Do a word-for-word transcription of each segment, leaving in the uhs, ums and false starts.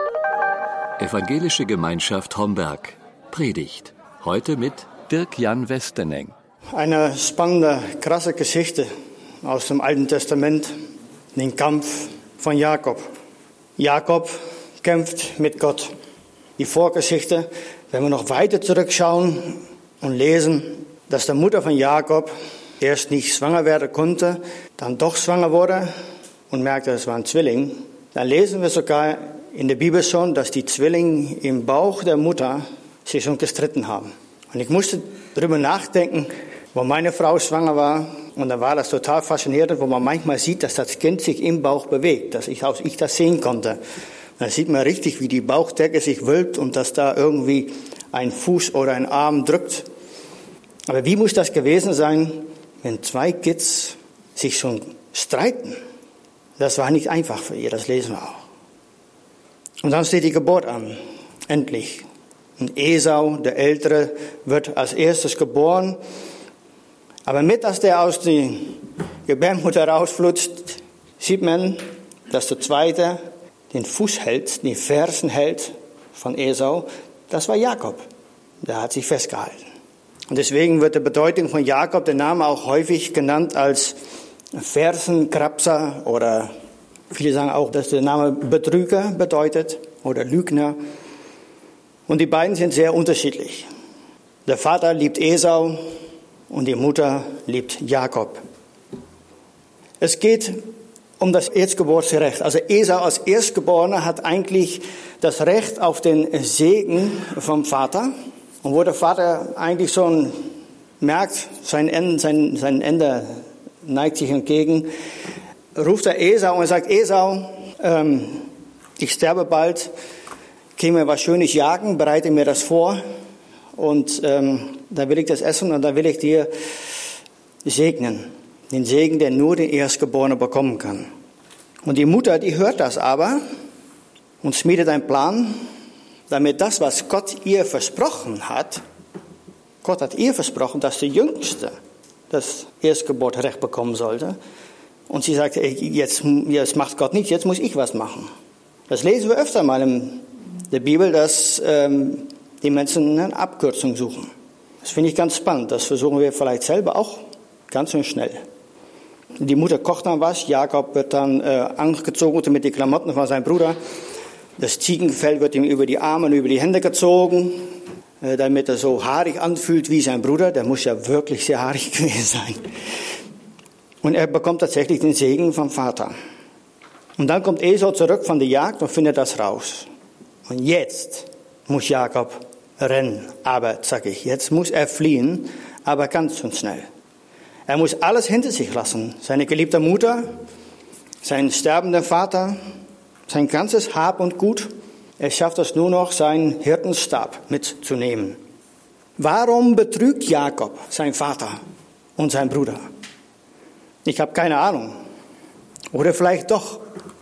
Evangelische Gemeinschaft Homberg. Predigt. Heute mit Dirk-Jan Westeneng. Eine spannende, krasse Geschichte aus dem Alten Testament. Den Kampf von Jakob. Jakob kämpft mit Gott. Die Vorgeschichte, wenn wir noch weiter zurückschauen und lesen, dass der Mutter von Jakob erst nicht schwanger werden konnte, dann doch schwanger wurde und merkte, es war ein Zwilling. Dann lesen wir sogar in der Bibel schon, dass die Zwillinge im Bauch der Mutter sich schon gestritten haben. Und ich musste darüber nachdenken, wo meine Frau schwanger war. Und dann war das total faszinierend, wo man manchmal sieht, dass das Kind sich im Bauch bewegt, dass ich, auch ich das sehen konnte. Und dann sieht man richtig, wie die Bauchdecke sich wölbt und dass da irgendwie ein Fuß oder ein Arm drückt. Aber wie muss das gewesen sein, wenn zwei Kids sich schon streiten? Das war nicht einfach für ihr, das lesen wir auch. Und dann steht die Geburt an, endlich. Und Esau, der Ältere, wird als erstes geboren. Aber mit, als der aus der Gebärmutter rausflutscht, sieht man, dass der Zweite den Fuß hält, die Fersen hält von Esau. Das war Jakob. Der hat sich festgehalten. Und deswegen wird die Bedeutung von Jakob, der Name auch häufig genannt als Fersenkrabser oder viele sagen auch, dass der Name Betrüger bedeutet oder Lügner. Und die beiden sind sehr unterschiedlich. Der Vater liebt Esau und die Mutter liebt Jakob. Es geht um das Erstgeburtsrecht. Also Esau als Erstgeborener hat eigentlich das Recht auf den Segen vom Vater. Und wo der Vater eigentlich schon merkt, sein Ende, sein, sein Ende neigt sich entgegen, ruft er Esau und sagt, Esau, ähm, ich sterbe bald, geh mir was Schönes jagen, bereite mir das vor und ähm, dann will ich das essen und dann will ich dir segnen. Den Segen, den nur der Erstgeborene bekommen kann. Und die Mutter, die hört das aber und schmiedet einen Plan, damit das, was Gott ihr versprochen hat, Gott hat ihr versprochen, dass der Jüngste das Erstgeburtsrecht bekommen sollte. Und sie sagte, jetzt, jetzt macht Gott nichts, jetzt muss ich was machen. Das lesen wir öfter mal in der Bibel, dass ähm, die Menschen eine Abkürzung suchen. Das finde ich ganz spannend. Das versuchen wir vielleicht selber auch ganz schön schnell. Die Mutter kocht dann was, Jakob wird dann äh, angezogen mit den Klamotten von seinem Bruder. Das Ziegenfell wird ihm über die Arme und über die Hände gezogen, äh, damit er so haarig anfühlt wie sein Bruder. Der muss ja wirklich sehr haarig gewesen sein. Und er bekommt tatsächlich den Segen vom Vater. Und dann kommt Esau zurück von der Jagd und findet das raus. Und jetzt muss Jakob rennen. Aber, sag ich, jetzt muss er fliehen, aber ganz schön schnell. Er muss alles hinter sich lassen. Seine geliebte Mutter, seinen sterbenden Vater, sein ganzes Hab und Gut. Er schafft es nur noch, seinen Hirtenstab mitzunehmen. Warum betrügt Jakob seinen Vater und seinen Bruder? Ich habe keine Ahnung. Oder vielleicht doch.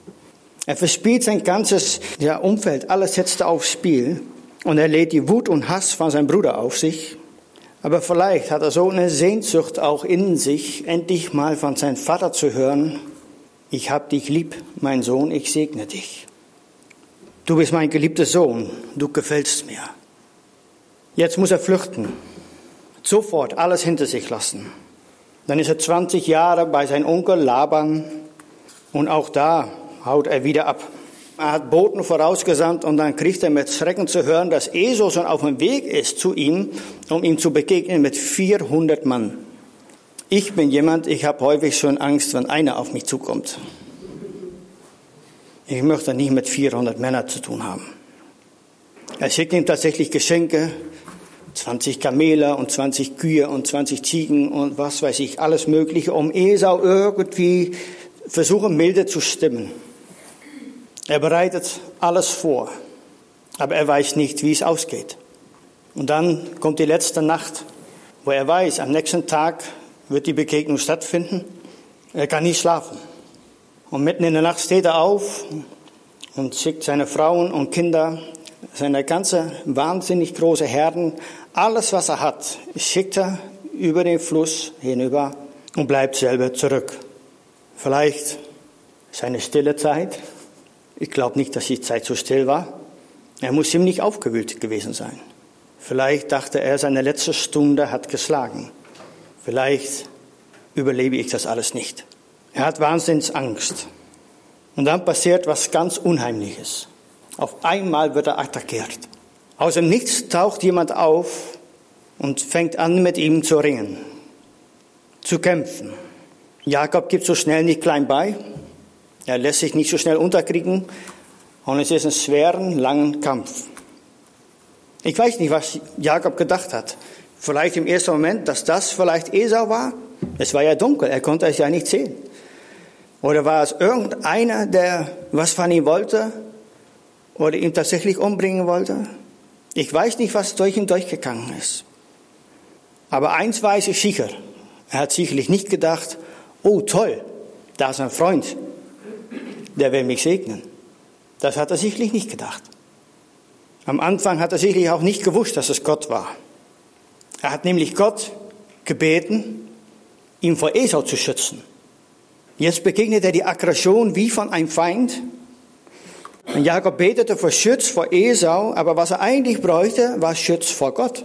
Er verspielt sein ganzes ja, Umfeld, alles setzt er aufs Spiel. Und er lädt die Wut und Hass von seinem Bruder auf sich. Aber vielleicht hat er so eine Sehnsucht auch in sich, endlich mal von seinem Vater zu hören, ich hab dich lieb, mein Sohn, ich segne dich. Du bist mein geliebter Sohn, du gefällst mir. Jetzt muss er flüchten. Sofort alles hinter sich lassen. Dann ist er zwanzig Jahre bei seinem Onkel Laban und auch da haut er wieder ab. Er hat Boten vorausgesandt und dann kriegt er mit Schrecken zu hören, dass Esau schon auf dem Weg ist zu ihm, um ihm zu begegnen mit vierhundert Mann. Ich bin jemand, ich habe häufig schon Angst, wenn einer auf mich zukommt. Ich möchte nicht mit vierhundert Männern zu tun haben. Er schickt ihm tatsächlich Geschenke, zwanzig Kamele und zwanzig Kühe und zwanzig Ziegen und was weiß ich, alles Mögliche, um Esau irgendwie versuchen, milde zu stimmen. Er bereitet alles vor, aber er weiß nicht, wie es ausgeht. Und dann kommt die letzte Nacht, wo er weiß, am nächsten Tag wird die Begegnung stattfinden. Er kann nicht schlafen. Und mitten in der Nacht steht er auf und schickt seine Frauen und Kinder, seine ganze wahnsinnig große Herden, alles, was er hat, schickt er über den Fluss hinüber und bleibt selber zurück. Vielleicht seine stille Zeit, Ich glaube nicht, dass die Zeit so still war. Er muss ziemlich aufgewühlt gewesen sein. Vielleicht dachte er, seine letzte Stunde hat geschlagen. Vielleicht überlebe ich das alles nicht. Er hat Wahnsinnsangst. Und dann passiert was ganz Unheimliches. Auf einmal wird er attackiert. Aus dem Nichts taucht jemand auf und fängt an, mit ihm zu ringen, zu kämpfen. Jakob gibt so schnell nicht klein bei. Er lässt sich nicht so schnell unterkriegen. Und es ist ein schweren, langen Kampf. Ich weiß nicht, was Jakob gedacht hat. Vielleicht im ersten Moment, dass das vielleicht Esau war. Es war ja dunkel, er konnte es ja nicht sehen. Oder war es irgendeiner, der was von ihm wollte oder ihn tatsächlich umbringen wollte? Ich weiß nicht, was durch ihn durchgegangen ist. Aber eins weiß ich sicher. Er hat sicherlich nicht gedacht, oh toll, da ist ein Freund, der will mich segnen. Das hat er sicherlich nicht gedacht. Am Anfang hat er sicherlich auch nicht gewusst, dass es Gott war. Er hat nämlich Gott gebeten, ihn vor Esau zu schützen. Jetzt begegnet er die Aggression wie von einem Feind. Und Jakob betete für Schutz vor Esau, aber was er eigentlich bräuchte, war Schutz vor Gott.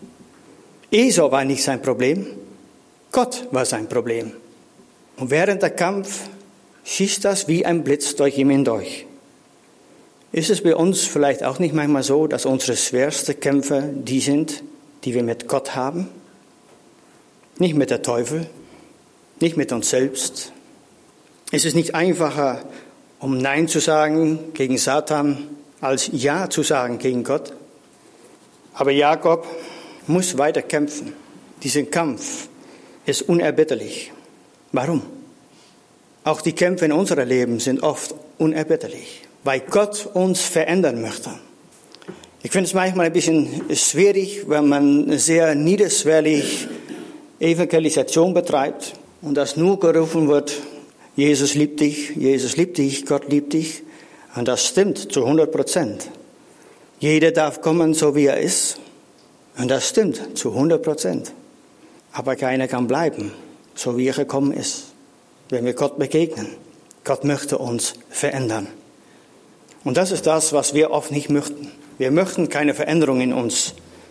Esau war nicht sein Problem, Gott war sein Problem. Und während der Kampf schießt das wie ein Blitz durch ihn hindurch. Ist es bei uns vielleicht auch nicht manchmal so, dass unsere schwersten Kämpfe die sind, die wir mit Gott haben? Nicht mit der Teufel, nicht mit uns selbst. Ist es nicht einfacher, um Nein zu sagen gegen Satan, als Ja zu sagen gegen Gott? Aber Jakob muss weiter kämpfen. Dieser Kampf ist unerbitterlich. Warum? Auch die Kämpfe in unserem Leben sind oft unerbitterlich, weil Gott uns verändern möchte. Ich finde es manchmal ein bisschen schwierig, wenn man sehr niederschwellig Evangelisation betreibt und das nur gerufen wird, Jesus liebt dich, Jesus liebt dich, Gott liebt dich. Und das stimmt zu hundert Prozent. Jeder darf kommen, so wie er ist. Und das stimmt zu hundert Prozent. Aber keiner kann bleiben, so wie er gekommen ist. Wenn wir Gott begegnen, Gott möchte uns verändern. Und das ist das, was wir oft nicht möchten. Wir möchten keine Veränderung in uns.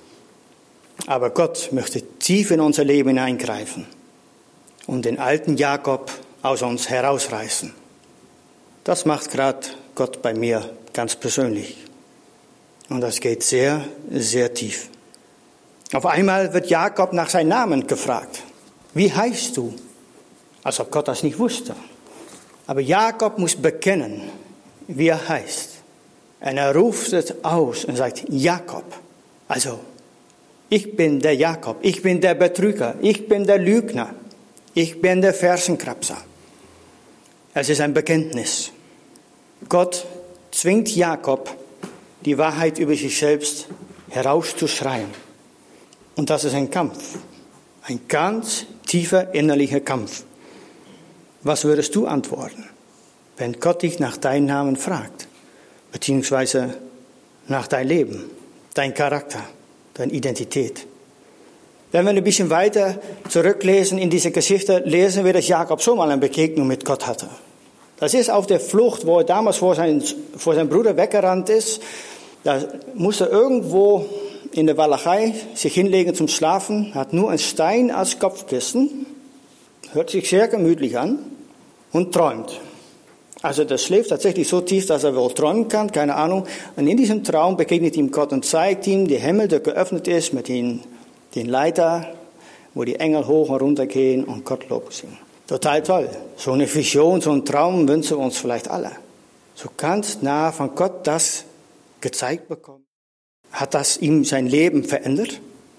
Aber Gott möchte tief in unser Leben hineingreifen und den alten Jakob aus uns herausreißen. Das macht gerade Gott bei mir ganz persönlich. Und das geht sehr, sehr tief. Auf einmal wird Jakob nach seinem Namen gefragt. Wie heißt du? Als ob Gott das nicht wusste. Aber Jakob muss bekennen, wie er heißt. Und er ruft es aus und sagt, Jakob. Also, ich bin der Jakob, ich bin der Betrüger, ich bin der Lügner, ich bin der Fersenkrapser. Es ist ein Bekenntnis. Gott zwingt Jakob, die Wahrheit über sich selbst herauszuschreien. Und das ist ein Kampf. Ein ganz tiefer innerlicher Kampf. Was würdest du antworten, wenn Gott dich nach deinem Namen fragt? Beziehungsweise nach deinem Leben, dein Charakter, deine Identität. Wenn wir ein bisschen weiter zurücklesen in diese Geschichte, lesen wir, dass Jakob so mal eine Begegnung mit Gott hatte. Das ist auf der Flucht, wo er damals vor, sein, vor seinem Bruder weggerannt ist. Da musste er irgendwo in der Walachei sich hinlegen zum Schlafen, hat nur einen Stein als Kopfkissen, hört sich sehr gemütlich an und träumt. Also das schläft tatsächlich so tief, dass er wohl träumen kann, keine Ahnung. Und in diesem Traum begegnet ihm Gott und zeigt ihm die Himmel, der geöffnet ist mit den, den Leiter, wo die Engel hoch und runter gehen und Gott Lob singen. Total toll. So eine Vision, so ein Traum wünschen wir uns vielleicht alle. So ganz nah von Gott das gezeigt bekommen. Hat das ihm sein Leben verändert?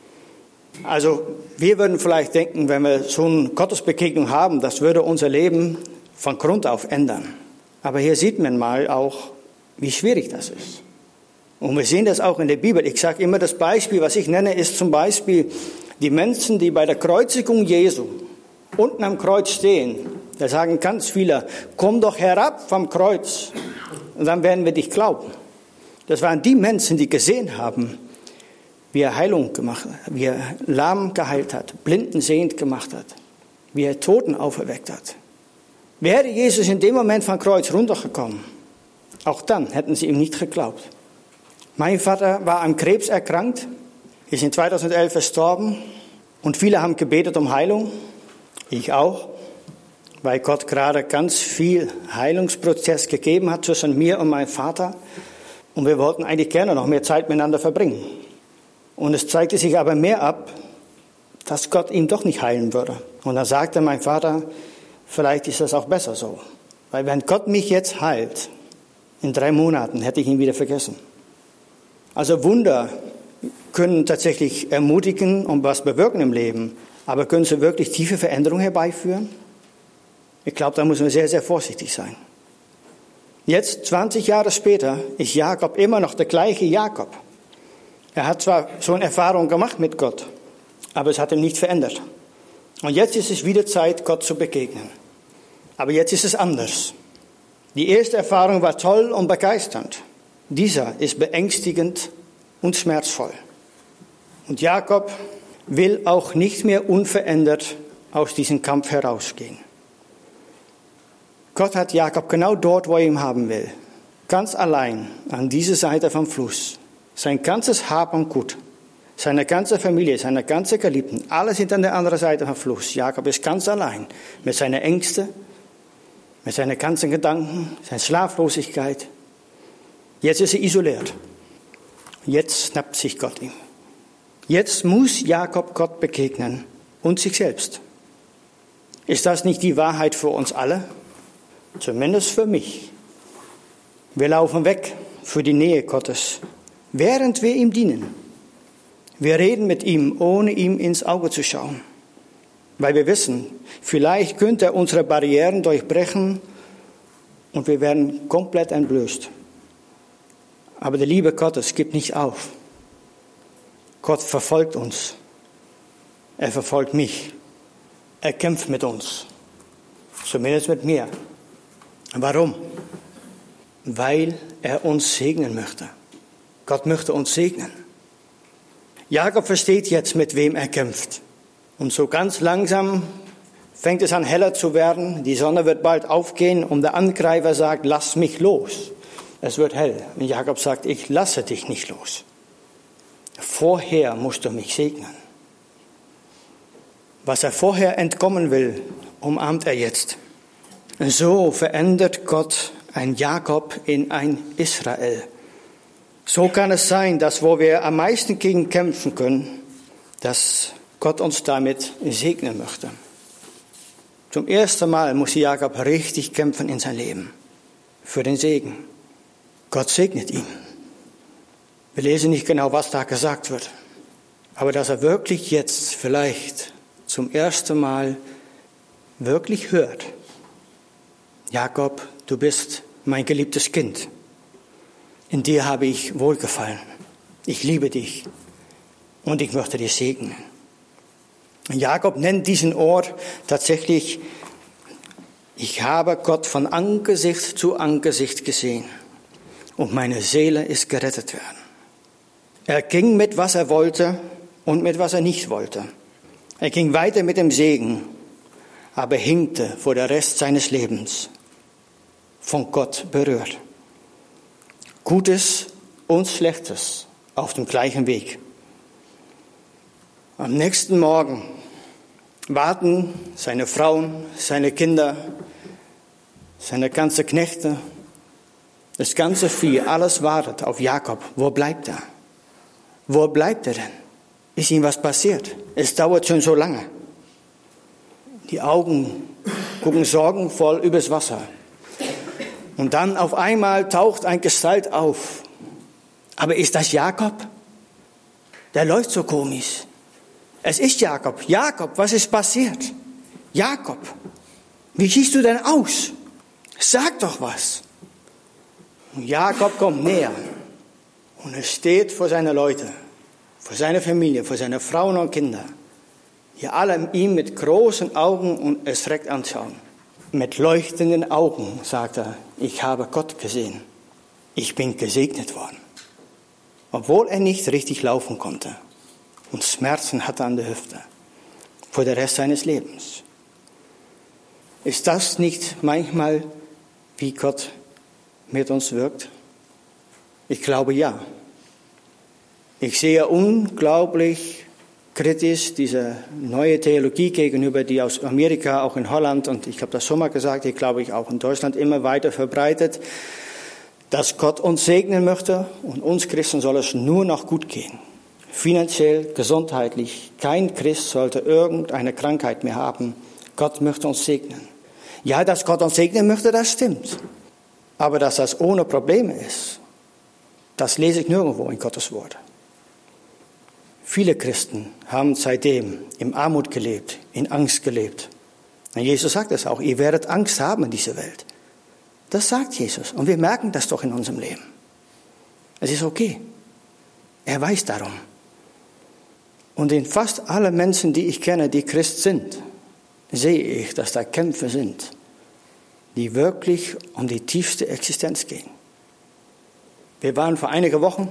Also wir würden vielleicht denken, wenn wir so eine Gottesbegegnung haben, das würde unser Leben von Grund auf ändern. Aber hier sieht man mal auch, wie schwierig das ist. Und wir sehen das auch in der Bibel. Ich sage immer, das Beispiel, was ich nenne, ist zum Beispiel die Menschen, die bei der Kreuzigung Jesu unten am Kreuz stehen. Da sagen ganz viele, komm doch herab vom Kreuz und dann werden wir dich glauben. Das waren die Menschen, die gesehen haben, wie er Heilung gemacht hat, wie er Lahm geheilt hat, Blinden sehend gemacht hat, wie er Toten auferweckt hat. Wäre Jesus in dem Moment vom Kreuz runtergekommen, Auch dann hätten sie ihm nicht geglaubt. Mein Vater war an Krebs erkrankt, ist in zweitausendelf verstorben und viele haben gebetet um Heilung. Ich auch, weil Gott gerade ganz viel Heilungsprozess gegeben hat zwischen mir und meinem Vater. Und wir wollten eigentlich gerne noch mehr Zeit miteinander verbringen. Und es zeigte sich aber mehr ab, dass Gott ihn doch nicht heilen würde. Und dann sagte mein Vater, vielleicht ist das auch besser so. Weil wenn Gott mich jetzt heilt, in drei Monaten hätte ich ihn wieder vergessen. Also Wunder können tatsächlich ermutigen und was bewirken im Leben. Aber können sie wirklich tiefe Veränderungen herbeiführen? Ich glaube, da müssen wir sehr, sehr vorsichtig sein. Jetzt, zwanzig Jahre später, ist Jakob immer noch der gleiche Jakob. Er hat zwar schon Erfahrungen gemacht mit Gott, aber es hat ihn nicht verändert. Und jetzt ist es wieder Zeit, Gott zu begegnen. Aber jetzt ist es anders. Die erste Erfahrung war toll und begeisternd. Dieser ist beängstigend und schmerzvoll. Und Jakob will auch nicht mehr unverändert aus diesem Kampf herausgehen. Gott hat Jakob genau dort, wo er ihn haben will, ganz allein an dieser Seite vom Fluss, sein ganzes Hab und Gut, seine ganze Familie, seine ganze Geliebten, alle sind an der anderen Seite vom Fluss. Jakob ist ganz allein mit seinen Ängsten, mit seinen ganzen Gedanken, seiner Schlaflosigkeit. Jetzt ist er isoliert. Jetzt schnappt sich Gott ihm. Jetzt muss Jakob Gott begegnen und sich selbst. Ist das nicht die Wahrheit für uns alle? Zumindest für mich. Wir laufen weg für die Nähe Gottes, während wir ihm dienen. Wir reden mit ihm, ohne ihm ins Auge zu schauen. Weil wir wissen, vielleicht könnte er unsere Barrieren durchbrechen und wir werden komplett entblößt. Aber die Liebe Gottes gibt nicht auf. Gott verfolgt uns. Er verfolgt mich. Er kämpft mit uns. Zumindest mit mir. Warum? Weil er uns segnen möchte. Gott möchte uns segnen. Jakob versteht jetzt, mit wem er kämpft. Und so ganz langsam fängt es an, heller zu werden. Die Sonne wird bald aufgehen und der Angreifer sagt, lass mich los. Es wird hell. Und Jakob sagt, ich lasse dich nicht los. Vorher musst du mich segnen. Was er vorher entkommen will, umarmt er jetzt. So verändert Gott ein Jakob in ein Israel. So kann es sein, dass wo wir am meisten gegen kämpfen können, dass Gott uns damit segnen möchte. Zum ersten Mal muss Jakob richtig kämpfen in sein Leben. Für den Segen. Gott segnet ihn. Wir lesen nicht genau, was da gesagt wird. Aber dass er wirklich jetzt vielleicht zum ersten Mal wirklich hört. Jakob, du bist mein geliebtes Kind. In dir habe ich Wohlgefallen. Ich liebe dich und ich möchte dich segnen. Jakob nennt diesen Ort tatsächlich, ich habe Gott von Angesicht zu Angesicht gesehen und meine Seele ist gerettet worden. Er ging mit, was er wollte und mit, was er nicht wollte. Er ging weiter mit dem Segen, aber hinkte vor der Rest seines Lebens von Gott berührt. Gutes und Schlechtes auf dem gleichen Weg. Am nächsten Morgen warten seine Frauen, seine Kinder, seine ganzen Knechte, das ganze Vieh, alles wartet auf Jakob. Wo bleibt er? Wo bleibt er denn? Ist ihm was passiert? Es dauert schon so lange. Die Augen gucken sorgenvoll übers Wasser. Und dann auf einmal taucht ein Gestalt auf. Aber ist das Jakob? Der läuft so komisch. Es ist Jakob. Jakob, was ist passiert? Jakob, wie siehst du denn aus? Sag doch was. Und Jakob kommt näher. Und er steht vor seine Leute, vor seine Familie, vor seine Frauen und Kinder, die alle ihm mit großen Augen und erschreckt anschauen. Mit leuchtenden Augen sagt er, ich habe Gott gesehen. Ich bin gesegnet worden. Obwohl er nicht richtig laufen konnte und Schmerzen hatte an der Hüfte für den Rest seines Lebens. Ist das nicht manchmal, wie Gott mit uns wirkt? Ich glaube ja. Ich sehe unglaublich kritisch diese neue Theologie gegenüber, die aus Amerika, auch in Holland, und ich habe das schon mal gesagt, ich glaube ich auch in Deutschland immer weiter verbreitet, dass Gott uns segnen möchte und uns Christen soll es nur noch gut gehen. Finanziell, gesundheitlich. Kein Christ sollte irgendeine Krankheit mehr haben. Gott möchte uns segnen. Ja, dass Gott uns segnen möchte, das stimmt. Aber dass das ohne Probleme ist, das lese ich nirgendwo in Gottes Wort. Viele Christen haben seitdem in Armut gelebt, in Angst gelebt. Und Jesus sagt es auch, ihr werdet Angst haben in dieser Welt. Das sagt Jesus und wir merken das doch in unserem Leben. Es ist okay. Er weiß darum. Und in fast allen Menschen, die ich kenne, die Christ sind, sehe ich, dass da Kämpfe sind, die wirklich um die tiefste Existenz gehen. Wir waren vor einigen Wochen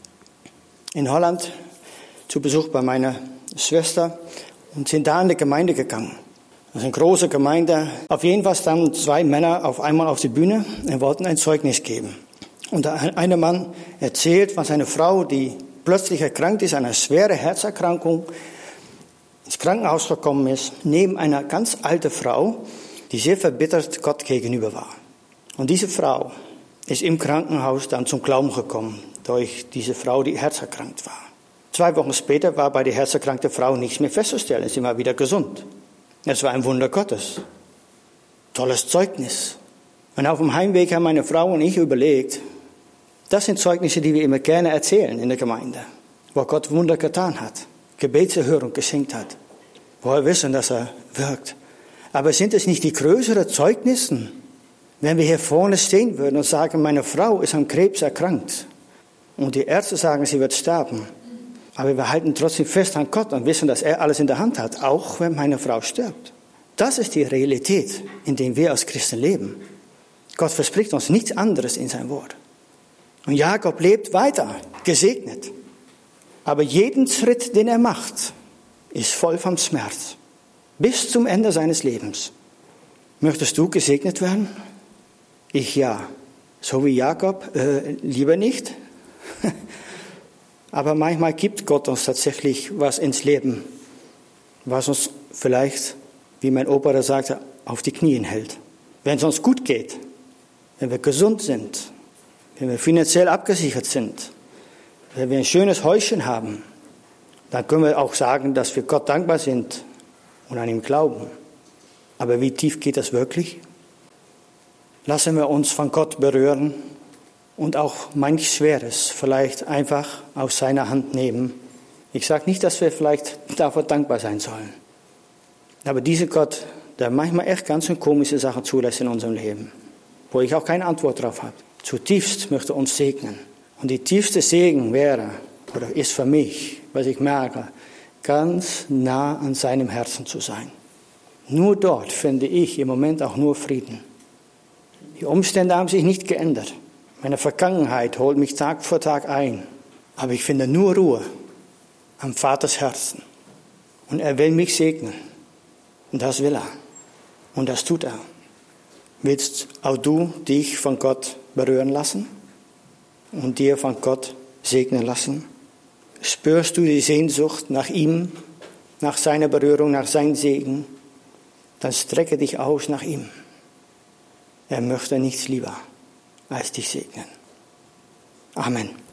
in Holland zu Besuch bei meiner Schwester und sind da in die Gemeinde gegangen. Das ist eine große Gemeinde. Auf jeden Fall standen zwei Männer auf einmal auf der Bühne und wollten ein Zeugnis geben. Und der eine Mann erzählt von seiner Frau, die plötzlich erkrankt ist, eine schwere Herzerkrankung, ins Krankenhaus gekommen ist, neben einer ganz alten Frau, die sehr verbittert Gott gegenüber war. Und diese Frau ist im Krankenhaus dann zum Glauben gekommen, durch diese Frau, die herzerkrankt war. Zwei Wochen später war bei der herzerkrankten Frau nichts mehr festzustellen, sie war wieder gesund. Es war ein Wunder Gottes. Tolles Zeugnis. Und auf dem Heimweg haben meine Frau und ich überlegt, das sind Zeugnisse, die wir immer gerne erzählen in der Gemeinde, wo Gott Wunder getan hat, Gebetserhörung geschenkt hat, wo wir wissen, dass er wirkt. Aber sind es nicht die größeren Zeugnisse, wenn wir hier vorne stehen würden und sagen, meine Frau ist an Krebs erkrankt und die Ärzte sagen, sie wird sterben. Aber wir halten trotzdem fest an Gott und wissen, dass er alles in der Hand hat, auch wenn meine Frau stirbt. Das ist die Realität, in der wir als Christen leben. Gott verspricht uns nichts anderes in sein Wort. Und Jakob lebt weiter, gesegnet. Aber jeden Schritt, den er macht, ist voll vom Schmerz. Bis zum Ende seines Lebens. Möchtest du gesegnet werden? Ich ja. So wie Jakob, äh, lieber nicht. Aber manchmal gibt Gott uns tatsächlich was ins Leben, was uns vielleicht, wie mein Opa da sagte, auf die Knie hält. Wenn es uns gut geht, wenn wir gesund sind, wenn wir finanziell abgesichert sind, wenn wir ein schönes Häuschen haben, dann können wir auch sagen, dass wir Gott dankbar sind und an ihm glauben. Aber wie tief geht das wirklich? Lassen wir uns von Gott berühren und auch manch Schweres vielleicht einfach aus seiner Hand nehmen. Ich sage nicht, dass wir vielleicht dafür dankbar sein sollen. Aber dieser Gott, der manchmal echt ganz schön komische Sachen zulässt in unserem Leben, wo ich auch keine Antwort drauf habe, zutiefst möchte uns segnen. Und die tiefste Segen wäre, oder ist für mich, was ich merke, ganz nah an seinem Herzen zu sein. Nur dort finde ich im Moment auch nur Frieden. Die Umstände haben sich nicht geändert. Meine Vergangenheit holt mich Tag für Tag ein. Aber ich finde nur Ruhe am Vaters Herzen. Und er will mich segnen. Und das will er. Und das tut er. Willst auch du dich von Gott berühren lassen? Und dir von Gott segnen lassen? Spürst du die Sehnsucht nach ihm, nach seiner Berührung, nach seinem Segen? Dann strecke dich aus nach ihm. Er möchte nichts lieber als dich segnen. Amen.